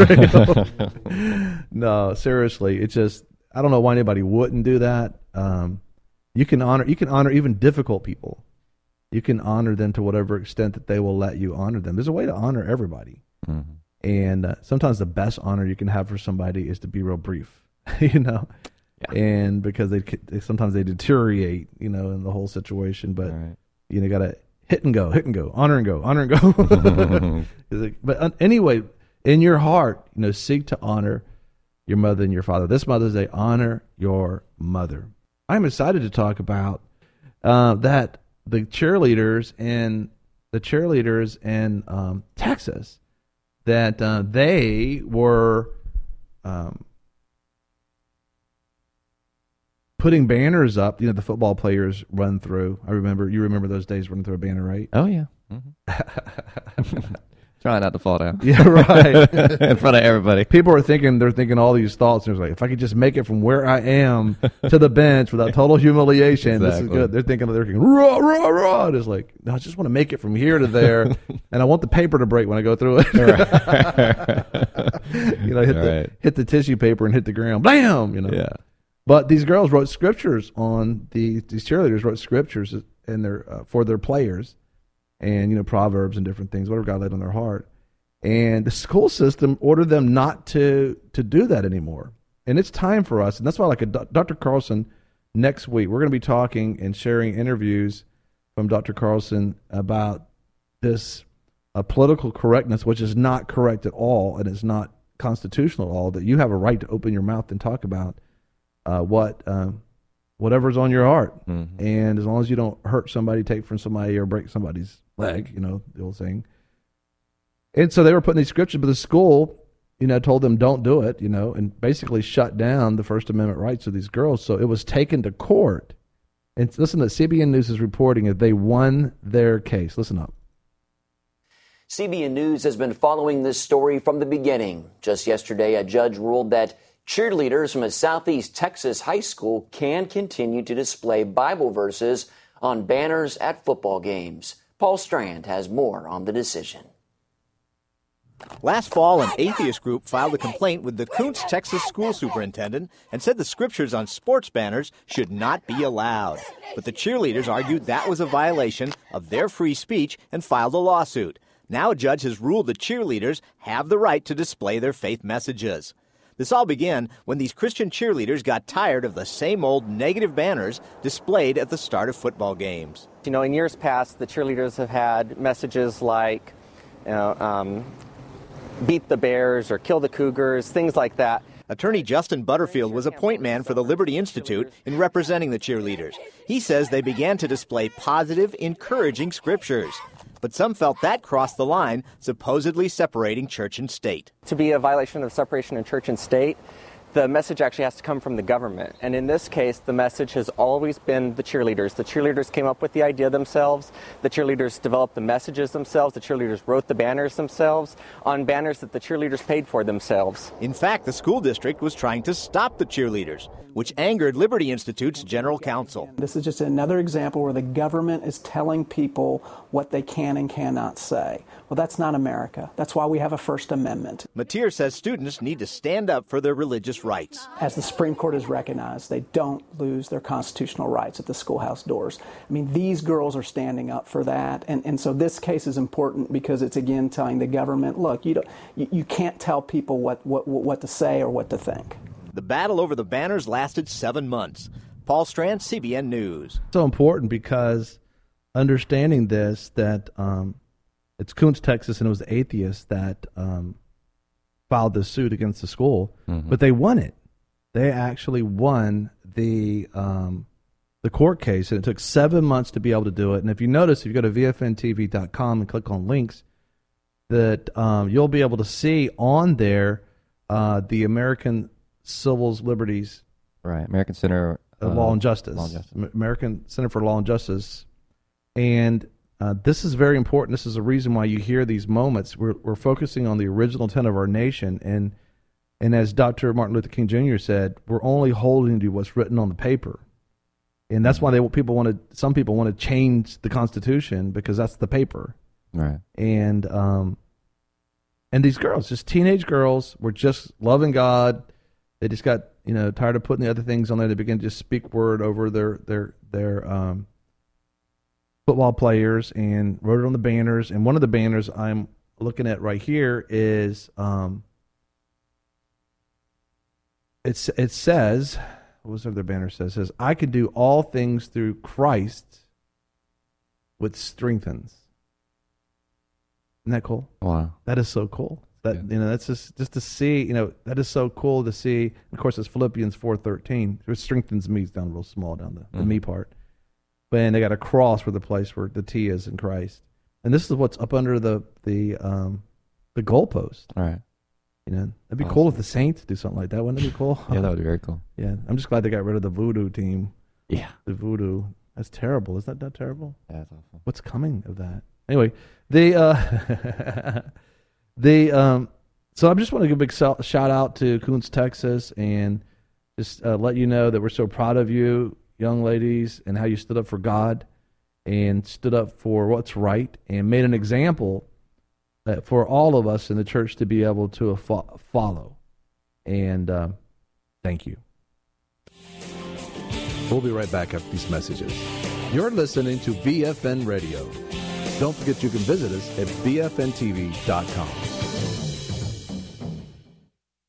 N. No, seriously, it's just I don't know why anybody wouldn't do that. Um, you can honor you can honor even difficult people. You can honor them to whatever extent that they will let you honor them. There's a way to honor everybody. Mm-hmm. And uh, sometimes the best honor you can have for somebody is to be real brief, you know, yeah. And because they, they sometimes they deteriorate, you know, in the whole situation. But right. you know, got to hit and go, hit and go, honor and go, honor and go. But uh, anyway, in your heart, you know, seek to honor your mother and your father. This Mother's Day, honor your mother. I'm excited to talk about uh, that the cheerleaders and the cheerleaders in um, Texas. That uh, they were um, putting banners up. You know, the football players run through. I remember, you remember those days running through a banner, right? Oh, yeah. Mm-hmm. Trying not to fall down. Yeah, right. In front of everybody. People are thinking, they're thinking all these thoughts. And it's like, if I could just make it from where I am to the bench without total humiliation, exactly. This is good. They're thinking, they're thinking, rah, rah, rah. And it's like, no, I just want to make it from here to there. And I want the paper to break when I go through it. You know, hit the, right. hit the tissue paper and hit the ground. Blam! You know. Yeah. But these girls wrote scriptures on the, these cheerleaders wrote scriptures in their, uh, for their players. And, you know, Proverbs and different things, whatever God laid on their heart. And the school system ordered them not to to do that anymore. And it's time for us. And that's why, like a, Doctor Carlson, next week, we're going to be talking and sharing interviews from Doctor Carlson about this uh, political correctness, which is not correct at all, and it's not constitutional at all, that you have a right to open your mouth and talk about uh, what um, whatever's on your heart. Mm-hmm. And as long as you don't hurt somebody, take from somebody, or break somebody's leg, you know, the old saying. And so they were putting these scriptures, but the school, you know, told them don't do it, you know, and basically shut down the First Amendment rights of these girls. So it was taken to court. And listen to C B N News is reporting that they won their case. Listen up. C B N News has been following this story from the beginning. Just yesterday, a judge ruled that cheerleaders from a Southeast Texas high school can continue to display Bible verses on banners at football games. Paul Strand has more on the decision. Last fall, an atheist group filed a complaint with the Koontz, Texas school superintendent and said the scriptures on sports banners should not be allowed. But the cheerleaders argued that was a violation of their free speech and filed a lawsuit. Now a judge has ruled that cheerleaders have the right to display their faith messages. This all began when these Christian cheerleaders got tired of the same old negative banners displayed at the start of football games. You know, in years past, the cheerleaders have had messages like, you know, um, beat the Bears or kill the Cougars, things like that. Attorney Justin Butterfield was a point man for the Liberty Institute in representing the cheerleaders. He says they began to display positive, encouraging scriptures. But some felt that crossed the line, supposedly separating church and state. To be a violation of separation of church and state, the message actually has to come from the government. And in this case, the message has always been the cheerleaders. The cheerleaders came up with the idea themselves. The cheerleaders developed the messages themselves. The cheerleaders wrote the banners themselves on banners that the cheerleaders paid for themselves. In fact, the school district was trying to stop the cheerleaders, which angered Liberty Institute's general counsel. This is just another example where the government is telling people what they can and cannot say. Well, that's not America. That's why we have a First Amendment. Mateer says students need to stand up for their religious rights. As the Supreme Court has recognized, they don't lose their constitutional rights at the schoolhouse doors. I mean, these girls are standing up for that. And, and so this case is important because it's, again, telling the government, look, you, don't, you, you can't tell people what, what, what to say or what to think. The battle over the banners lasted seven months. Paul Strand, C B N News. So important because understanding this, that um, it's Koontz, Texas, and it was the atheists that um, filed this suit against the school, mm-hmm. but they won it. They actually won the um, the court case, and it took seven months to be able to do it. And if you notice, if you go to V F N T V dot com and click on links, that um, you'll be able to see on there uh, the American Civil Liberties, right? American Center uh, Law and Justice, Law and Justice. American Center for Law and Justice, and uh, this is very important. This is the reason why you hear these moments. We're we're focusing on the original intent of our nation, and and as Doctor Martin Luther King Junior said, we're only holding to what's written on the paper, and that's why they people want to. Some people want to change the Constitution because that's the paper, right? And um, and these girls, just teenage girls, were just loving God. They just got, you know, tired of putting the other things on there. They began to just speak word over their their their um, football players and wrote it on the banners. And one of the banners I'm looking at right here is um, it's it says, what was the other banner says? It says, I can do all things through Christ, which strengthens. Isn't that cool? Wow, that is so cool. That, you know, that's just just to see, you know, that is so cool to see. Of course, it's Philippians four thirteen. It strengthens me. It's down real small down the, mm-hmm. the me part. But and they got a cross for the place where the T is in Christ. And this is what's up under the the um, the goalpost. All right. You know, that'd be awesome. Cool if the Saints do something like that. Wouldn't it be cool? Yeah, that would be very cool. Yeah, I'm just glad they got rid of the voodoo team. Yeah. The voodoo. That's terrible. Isn't that, that terrible? Yeah, that's awful. What's coming of that? Anyway, the... Uh, the um, so I just want to give a big shout out to Koontz, Texas, and just uh, let you know that we're so proud of you, young ladies, and how you stood up for God and stood up for what's right and made an example uh, for all of us in the church to be able to fo- follow. And uh, thank you. We'll be right back after these messages. You're listening to V F N Radio. Don't forget you can visit us at V F N T V dot com.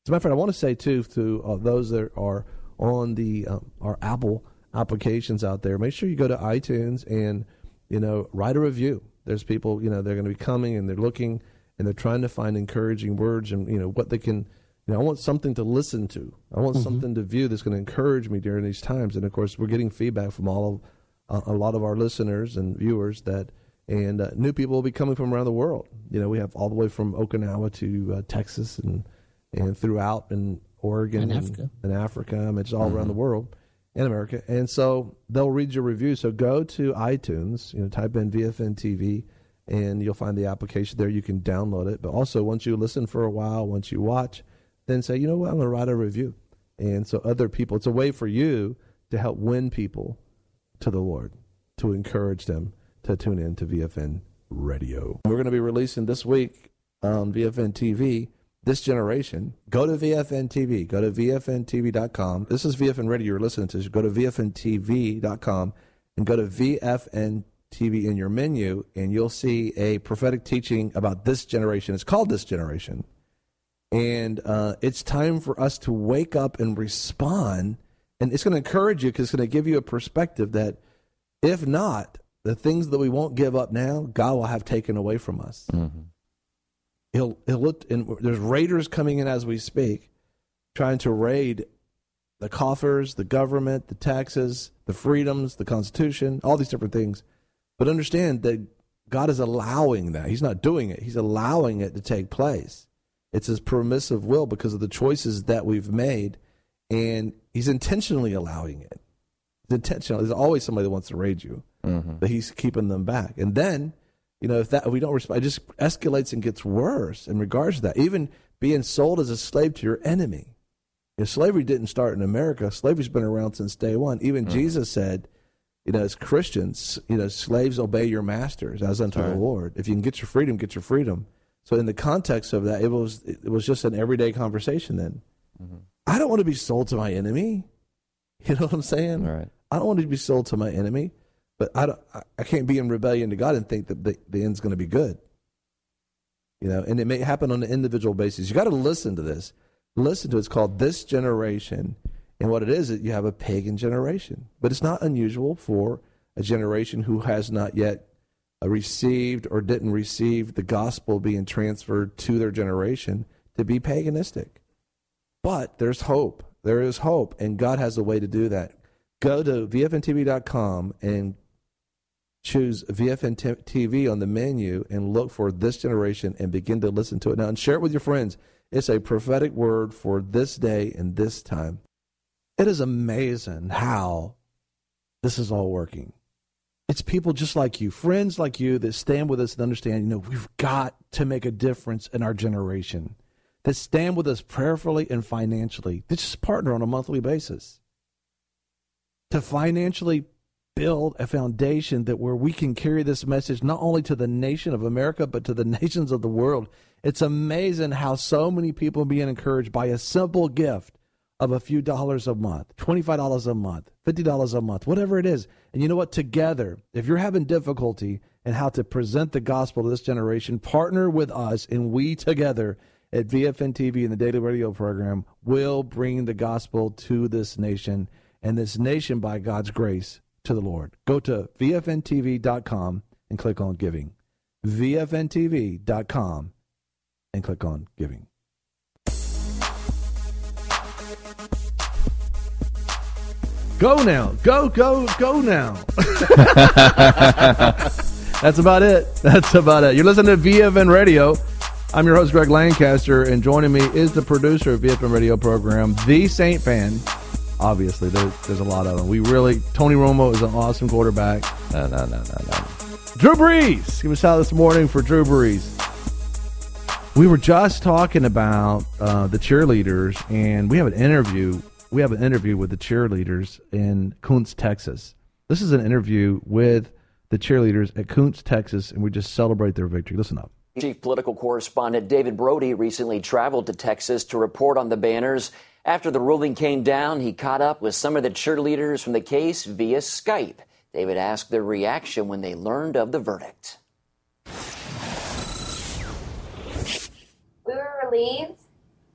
As a matter of fact, I want to say, too, to uh, those that are on the um, our Apple applications out there, make sure you go to iTunes and, you know, write a review. There's people, you know, they're going to be coming and they're looking and they're trying to find encouraging words and, you know, what they can, you know, I want something to listen to. I want mm-hmm. something to view that's going to encourage me during these times. And, of course, we're getting feedback from all of uh, a lot of our listeners and viewers that, and uh, new people will be coming from around the world. You know, we have all the way from Okinawa to uh, Texas and and throughout in Oregon and, and Africa. And Africa. I mean, it's all mm-hmm. around the world. In America, and so they'll read your review. So go to iTunes, you know, type in V F N T V, and you'll find the application there. You can download it. But also, once you listen for a while, once you watch, then say, you know what, I'm going to write a review. And so other people, it's a way for you to help win people to the Lord, to encourage them to tune in to V F N Radio. We're going to be releasing this week on V F N T V, This Generation. Go to V F N T V. Go to V F N T V dot com. This is V F N Radio you're listening to. So go to V F N T V dot com and go to V F N T V in your menu, and you'll see a prophetic teaching about this generation. It's called This Generation. And uh, it's time for us to wake up and respond. And it's going to encourage you because it's going to give you a perspective that if not, the things that we won't give up now, God will have taken away from us. Mm-hmm. He'll he'll look, and there's raiders coming in as we speak, trying to raid the coffers, the government, the taxes, the freedoms, the Constitution, all these different things. But understand that God is allowing that. He's not doing it. He's allowing it to take place. It's his permissive will because of the choices that we've made, and he's intentionally allowing it. It's intentional. There's always somebody that wants to raid you, mm-hmm. but he's keeping them back. And then, you know, if that if we don't respond, it just escalates and gets worse in regards to that. Even being sold as a slave to your enemy. You know, slavery didn't start in America. Slavery's been around since day one. Even mm-hmm. Jesus said, you know, as Christians, you know, slaves obey your masters as unto right. the Lord. If you can get your freedom, get your freedom. So in the context of that, it was it was just an everyday conversation then. Mm-hmm. I don't want to be sold to my enemy. You know what I'm saying? Right. I don't want to be sold to my enemy, but I don't, I can't be in rebellion to God and think that the, the end's going to be good. You know, and it may happen on an individual basis. You got to listen to this. Listen to it. It's called This Generation. And what it is, is you have a pagan generation. But it's not unusual for a generation who has not yet received or didn't receive the gospel being transferred to their generation to be paganistic. But there's hope. There is hope, and God has a way to do that. Go to V F N T V dot com and choose V F N T V on the menu and look for This Generation and begin to listen to it now and share it with your friends. It's a prophetic word for this day and this time. It is amazing how this is all working. It's people just like you, friends like you that stand with us and understand, you know, we've got to make a difference in our generation, that stand with us prayerfully and financially, that just partner on a monthly basis to financially build a foundation that where we can carry this message not only to the nation of America, but to the nations of the world. It's amazing how so many people are being encouraged by a simple gift of a few dollars a month, twenty-five dollars a month, fifty dollars a month, whatever it is. And you know what? Together, if you're having difficulty in how to present the gospel to this generation, partner with us, and we together at V F N T V and the Daily Radio program will bring the gospel to this nation, and this nation, by God's grace, to the Lord. Go to V F N T V dot com and click on giving. V F N T V dot com and click on giving. Go now. Go, go, go now. That's about it. That's about it. You're listening to V F N Radio. I'm your host, Greg Lancaster, and joining me is the producer of V F N Radio program, the Saint Fan. Obviously, there, there's a lot of them. We really, Tony Romo is an awesome quarterback. No, no, no, no, no. Drew Brees. Give us a shout this morning for Drew Brees. We were just talking about uh, the cheerleaders, and we have an interview. We have an interview with the cheerleaders in Kuntz, Texas. This is an interview with the cheerleaders at Kuntz, Texas, and we just celebrate their victory. Listen up. Chief political correspondent David Brody recently traveled to Texas to report on the banners. After the ruling came down, he caught up with some of the cheerleaders from the case via Skype. David asked their reaction when they learned of the verdict. We were relieved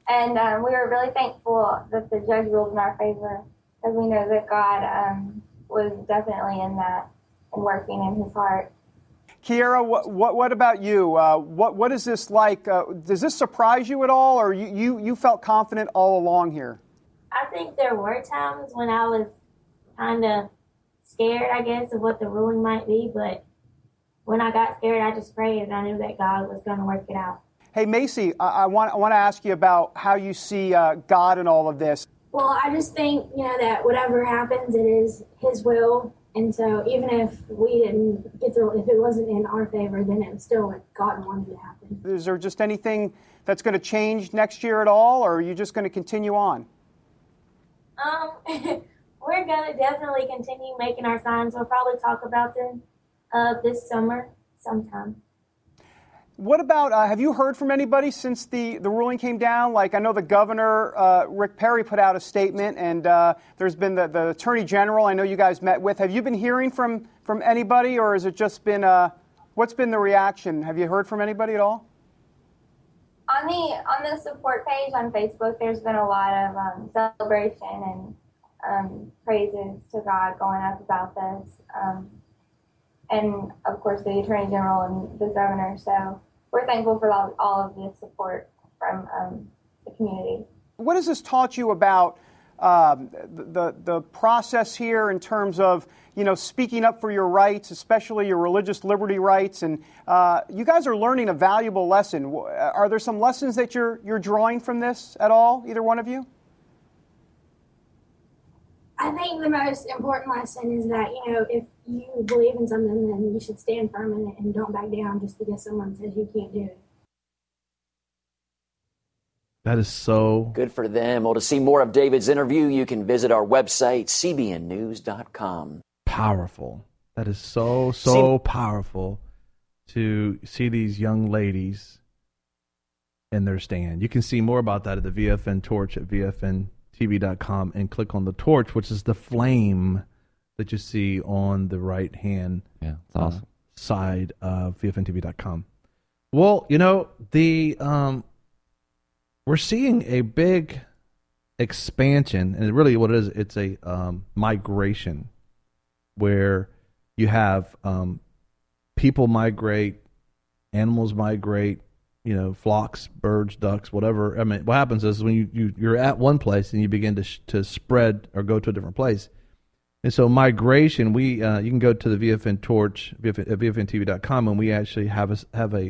And um, we were really thankful that the judge ruled in our favor, because we know that God um, was definitely in that and working in his heart. Kiera, what, what, what about you? Uh, what, what is this like? Uh, does this surprise you at all, or you, you, you felt confident all along here? I think there were times when I was kind of scared, I guess, of what the ruling might be, but when I got scared, I just prayed, and I knew that God was going to work it out. Hey, Macy, I, I, want, I want to ask you about how you see uh, God in all of this. Well, I just think, you know, that whatever happens, it is his will. And so even if we didn't get through, if it wasn't in our favor, then it was still what God wanted to happen. Is there just anything that's going to change next year at all, or are you just going to continue on? Um, we're going to definitely continue making our signs. We'll probably talk about them uh, this summer sometime. What about, uh, have you heard from anybody since the, the ruling came down? Like, I know the governor, uh, Rick Perry, put out a statement, and uh, there's been the, the attorney general I know you guys met with. Have you been hearing from, from anybody, or has it just been, uh, what's been the reaction? Have you heard from anybody at all? On the on the support page on Facebook, there's been a lot of um, celebration and um, praises to God going up about this. Um, and, of course, the Attorney General and the Governor. So we're thankful for all, all of the support from um, the community. What has this taught you about um, the, the process here in terms of, you know, speaking up for your rights, especially your religious liberty rights? And uh, you guys are learning a valuable lesson. Are there some lessons that you're you're drawing from this at all, either one of you? I think the most important lesson is that, you know, if you believe in something, then you should stand firm in it and don't back down just because someone says you can't do it. That is so good for them. Well, to see more of David's interview, you can visit our website, c b n news dot com. Powerful. That is so, so see, powerful to see these young ladies in their stand. You can see more about that at the V F N Torch at v f n t v dot com and click on the torch, which is the flame that you see on the right hand yeah, it's awesome. uh, side of v f n t v dot com. Well, you know, the um, we're seeing a big expansion, and really what it is, it's a um, migration where you have um, people migrate, animals migrate, you know, flocks, birds, ducks, whatever. I mean, what happens is when you, you, you're at one place and you begin to sh- to spread or go to a different place. And so migration, we uh, you can go to the V F N Torch, v f n t v dot com, and we actually have a, have a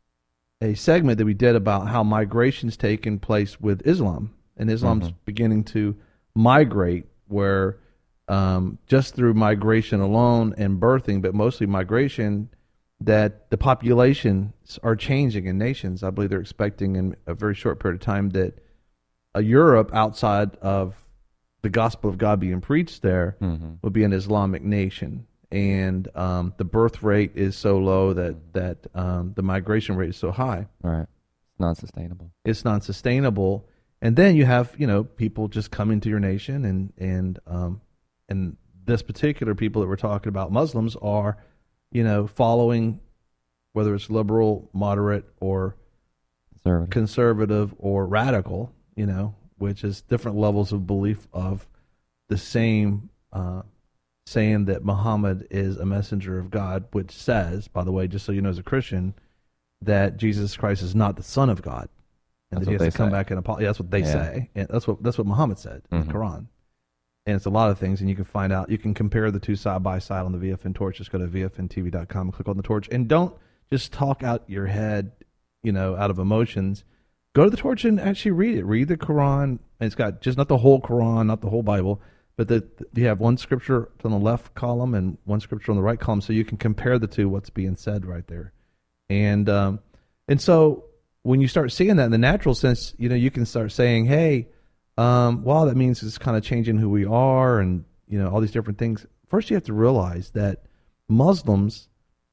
a segment that we did about how migration's taken place with Islam. And Islam's mm-hmm. beginning to migrate where um, just through migration alone and birthing, but mostly migration, that the populations are changing in nations. I believe they're expecting in a very short period of time that a Europe outside of the gospel of God being preached there mm-hmm. will be an Islamic nation. And um, the birth rate is so low that, that um, the migration rate is so high. Right. It's non-sustainable. It's non-sustainable. And then you have, you know, people just coming to your nation, and, and, um, and this particular people that we're talking about, Muslims, are you know, following, whether it's liberal, moderate, or conservative, conservative or radical, you know, which is different levels of belief of the same uh, saying that Muhammad is a messenger of God, which says, by the way, just so you know as a Christian, that Jesus Christ is not the Son of God. And that's that he has to come say. back and apologize. Yeah, that's what they yeah. say. And that's what that's what Muhammad said in mm-hmm. the Quran. And it's a lot of things, and you can find out, you can compare the two side by side on the V F N Torch. Just go to v f n t v dot com and click on the torch. And don't just talk out your head, you know, out of emotions. Go to the torch and actually read it. Read the Quran. And it's got just not the whole Quran, not the whole Bible, but the, you have one scripture on the left column and one scripture on the right column, so you can compare the two, what's being said right there. And um, and so when you start seeing that in the natural sense, you know, you can start saying, hey, Um, well, that means it's kind of changing who we are, and you know all these different things. First, you have to realize that Muslims,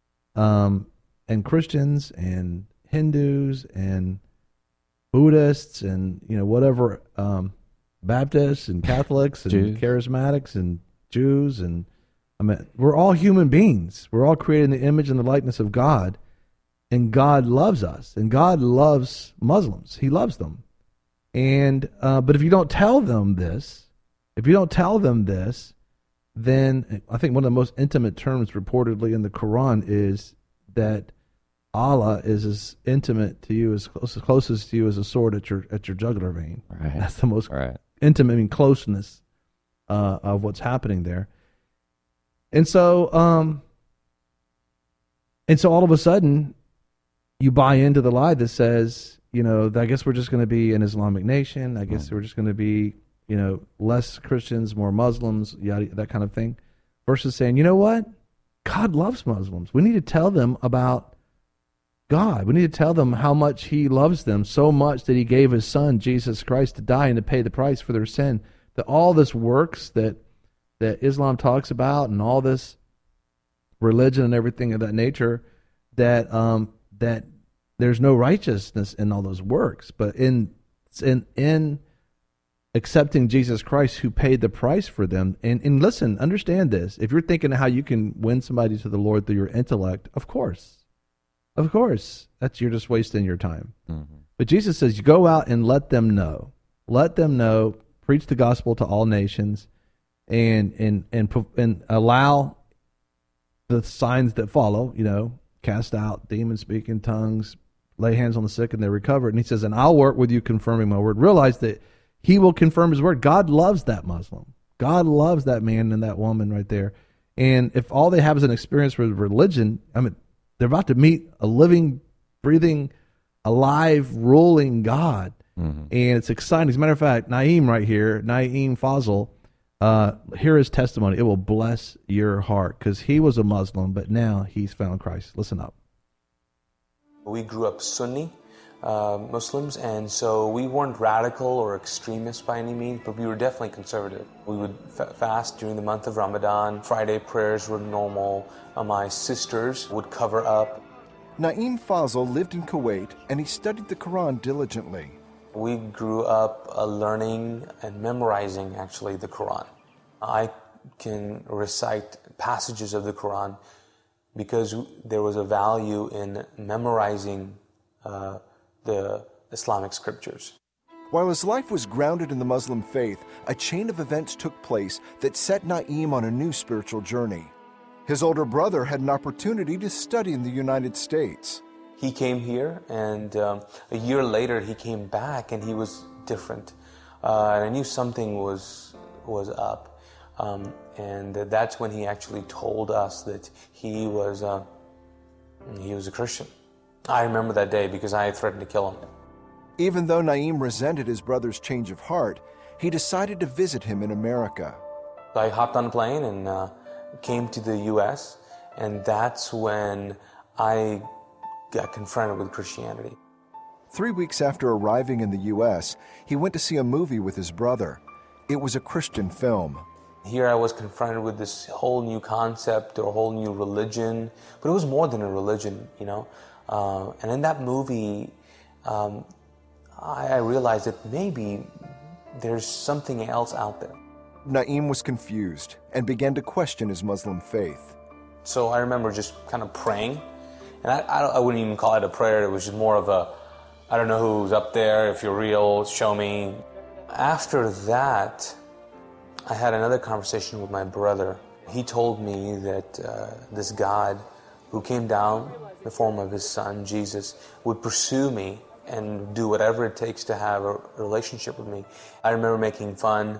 um, and Christians and Hindus and Buddhists and you know whatever, um, Baptists and Catholics and Jews. Charismatics and Jews and I mean we're all human beings. We're all created in the image and the likeness of God, and God loves us, and God loves Muslims. He loves them. And uh, but if you don't tell them this, if you don't tell them this, then I think one of the most intimate terms reportedly in the Quran is that Allah is as intimate to you, as close, as closest to you as a sword at your at your jugular vein. Right. That's the most right. intimate, I mean, closeness uh, of what's happening there. And so, um, and so all of a sudden, you buy into the lie that says, you know, I guess we're just going to be an Islamic nation. I guess we're just going to be, you know, less Christians, more Muslims, yada, that kind of thing. Versus saying, you know what? God loves Muslims. We need to tell them about God. We need to tell them how much he loves them, so much that he gave his son, Jesus Christ, to die and to pay the price for their sin. That all this works that that Islam talks about and all this religion and everything of that nature, that um, that there's no righteousness in all those works. But in in in accepting Jesus Christ, who paid the price for them, and, and listen, understand this. If you're thinking how you can win somebody to the Lord through your intellect, of course. Of course. That's you're just wasting your time. Mm-hmm. But Jesus says, you go out and let them know. Let them know, preach the gospel to all nations, and and and and allow the signs that follow, you know, cast out demons, speak in tongues, lay hands on the sick and they recover. And he says, and I'll work with you confirming my word. Realize that he will confirm his word. God loves that Muslim. God loves that man and that woman right there. And if all they have is an experience with religion, I mean, they're about to meet a living, breathing, alive, ruling God. Mm-hmm. And it's exciting. As a matter of fact, Naeem right here, Naeem Fazal, uh, hear his testimony. It will bless your heart because he was a Muslim, but now he's found Christ. Listen up. We grew up Sunni uh, Muslims, and so we weren't radical or extremist by any means, but we were definitely conservative. We would f- fast during the month of Ramadan. Friday prayers were normal. Uh, my sisters would cover up. Naeem Fazal lived in Kuwait, and he studied the Quran diligently. We grew up uh, learning and memorizing, actually, the Quran. I can recite passages of the Quran because there was a value in memorizing uh, the Islamic scriptures. While his life was grounded in the Muslim faith, a chain of events took place that set Naeem on a new spiritual journey. His older brother had an opportunity to study in the United States. He came here, and um, a year later he came back, and he was different. Uh, and I knew something was was up. Um, and that's when he actually told us that he was uh, he was a Christian. I remember that day because I had threatened to kill him. Even though Naeem resented his brother's change of heart, he decided to visit him in America. I hopped on a plane and uh, came to the U S, and that's when I got confronted with Christianity. Three weeks after arriving in the U S, he went to see a movie with his brother. It was a Christian film. Here I was confronted with this whole new concept or a whole new religion, but it was more than a religion, you know. Uh, and in that movie, um, I, I realized that maybe there's something else out there. Naeem was confused and began to question his Muslim faith. So I remember just kind of praying, and I, I, I wouldn't even call it a prayer. It was just more of a, I don't know who's up there, if you're real, show me. After that, I had another conversation with my brother. He told me that uh, this God who came down in the form of his son, Jesus, would pursue me and do whatever it takes to have a relationship with me. I remember making fun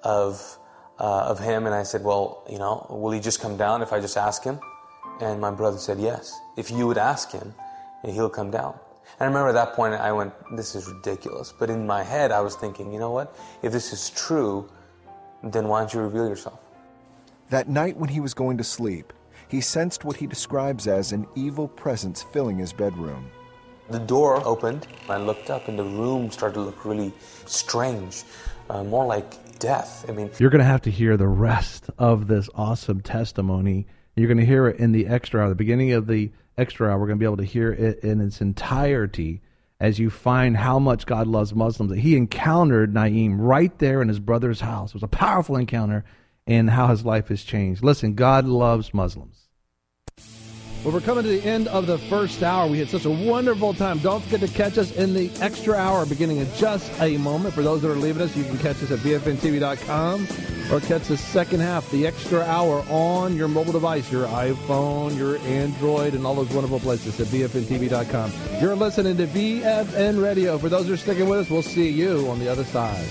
of uh, of him, and I said, well, you know, will he just come down if I just ask him? And my brother said, yes. If you would ask him, he'll come down. And I remember at that point I went, this is ridiculous. But in my head I was thinking, you know what? If this is true, then why don't you reveal yourself? That night when he was going to sleep, he sensed what he describes as an evil presence filling his bedroom. The door opened, and I looked up, and the room started to look really strange, uh, more like death. I mean, you're going to have to hear the rest of this awesome testimony. You're going to hear it in the extra hour. The beginning of the extra hour, we're going to be able to hear it in its entirety as you find how much God loves Muslims. He encountered Naeem right there in his brother's house. It was a powerful encounter, and how his life has changed. Listen, God loves Muslims. Well, we're coming to the end of the first hour. We had such a wonderful time. Don't forget to catch us in the extra hour beginning in just a moment. For those that are leaving us, you can catch us at V F N T V dot com or catch the second half, the extra hour, on your mobile device, your iPhone, your Android, and all those wonderful places at V F N T V dot com. You're listening to V F N Radio. For those who are sticking with us, we'll see you on the other side.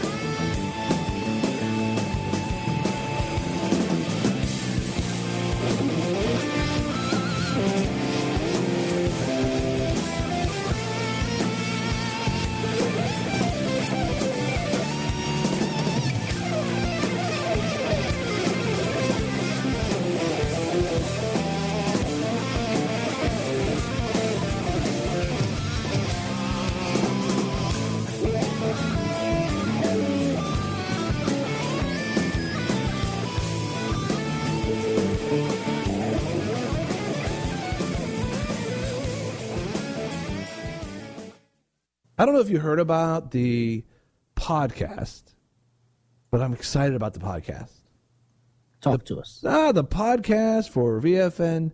I don't know if you heard about the podcast, but I'm excited about the podcast. Talk the, to us. Ah, the podcast for V F N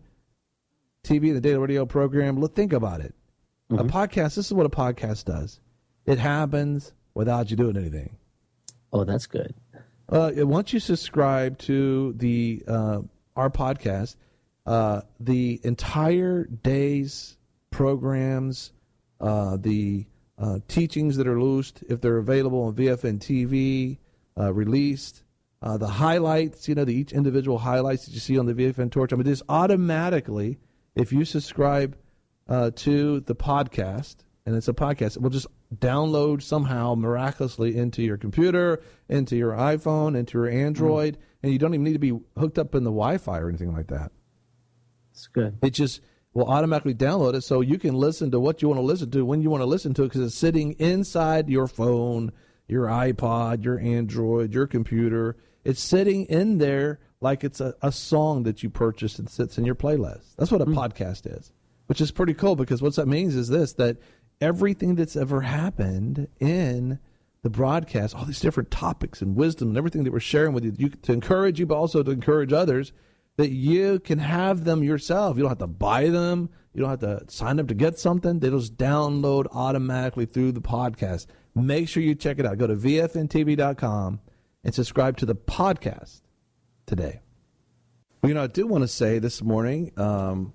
T V, the daily radio program. Look, think about it. Mm-hmm. A podcast, this is what a podcast does. It happens without you doing anything. Oh, that's good. Uh, once you subscribe to the uh, our podcast, uh, the entire day's programs, uh, the Uh, teachings that are loosed, if they're available on V F N T V, uh, released, uh, the highlights, you know, the each individual highlights that you see on the V F N Torch. I mean, just automatically, if you subscribe uh, to the podcast, and it's a podcast, it will just download somehow miraculously into your computer, into your iPhone, into your Android, mm. and you don't even need to be hooked up in the Wi-Fi or anything like that. It's good. It just will automatically download it so you can listen to what you want to listen to when you want to listen to it, because it's sitting inside your phone, your iPod, your Android, your computer. It's sitting in there like it's a, a song that you purchased and sits in your playlist. That's what a mm. podcast is, which is pretty cool, because what that means is this, that everything that's ever happened in the broadcast, all these different topics and wisdom and everything that we're sharing with you, you to encourage you, but also to encourage others, that you can have them yourself. You don't have to buy them. You don't have to sign up to get something. They just download automatically through the podcast. Make sure you check it out. Go to V F N T V dot com and subscribe to the podcast today. Well, you know, I do want to say this morning um,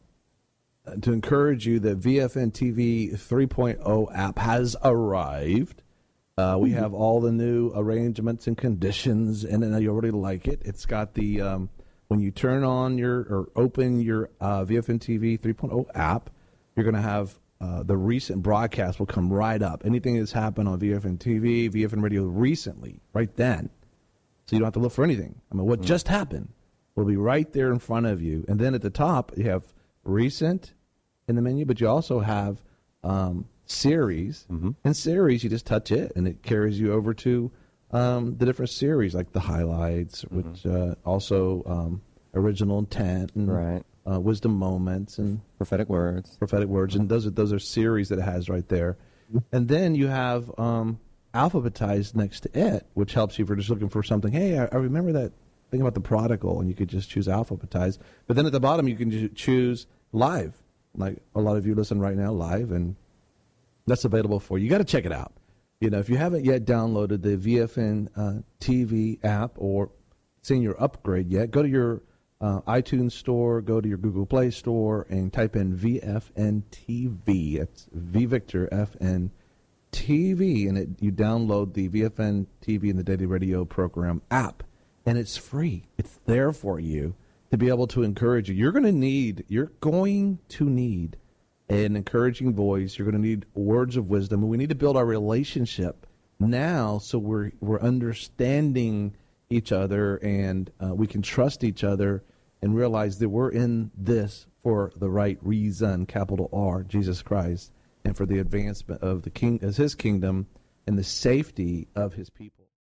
to encourage you that V F N T V three point oh app has arrived. Uh, we have all the new arrangements and conditions, and I already like it. It's got the... Um, When you turn on your or open your uh, V F N T V three point oh app, you're going to have uh, the recent broadcast will come right up. Anything that's happened on V F N T V, V F N Radio recently, right then. So you don't have to look for anything. I mean, what mm. just happened will be right there in front of you. And then at the top, you have recent in the menu, but you also have um, series. Mm-hmm. And series, you just touch it, and it carries you over to Um, the different series, like the highlights, mm-hmm. which uh, also um, original intent and right. uh, wisdom moments and prophetic words, prophetic words, and those are those are series that it has right there. And then you have um, alphabetized next to it, which helps you if you're just looking for something. Hey, I, I remember that thing about the prodigal, and you could just choose alphabetized. But then at the bottom, you can just choose live, like a lot of you listen right now live, and that's available for you. You got to check it out. You know, if you haven't yet downloaded the V F N uh, T V app or seen your upgrade yet, go to your uh, iTunes store, go to your Google Play store, and type in V F N T V. That's V Victor F N T V, and it, you download the V F N T V and the Daily Radio Program app, and it's free. It's there for you to be able to encourage you. You're going to need, you're going to need an encouraging voice. You're going to need words of wisdom. And we need to build our relationship now so we're we're understanding each other, and uh, we can trust each other and realize that we're in this for the right reason, capital R, Jesus Christ, and for the advancement of the king, as his kingdom and the safety of his people.